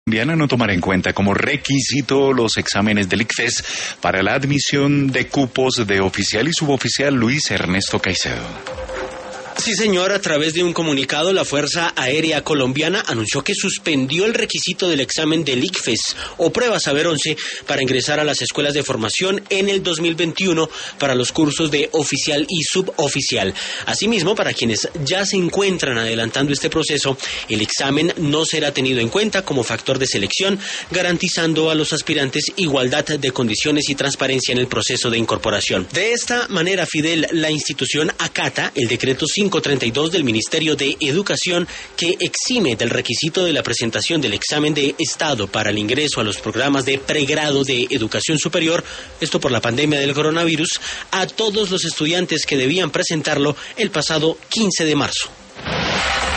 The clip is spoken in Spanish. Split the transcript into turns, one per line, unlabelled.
Colombiana no tomará en cuenta como requisito los exámenes del ICFES para la admisión de cupos de oficial y suboficial. Luis Ernesto Caicedo.
Sí, señor, a través de un comunicado, la Fuerza Aérea Colombiana anunció que suspendió el requisito del examen del ICFES o prueba Saber 11 para ingresar a las escuelas de formación en el 2021 para los cursos de oficial y suboficial. Asimismo, para quienes ya se encuentran adelantando este proceso, el examen no será tenido en cuenta como factor de selección, garantizando a los aspirantes igualdad de condiciones y transparencia en el proceso de incorporación. De esta manera, Fidel, la institución acata el decreto 532 del Ministerio de Educación que exime del requisito de la presentación del examen de estado para el ingreso a los programas de pregrado de educación superior, esto por la pandemia del coronavirus, a todos los estudiantes que debían presentarlo el pasado 15 de marzo.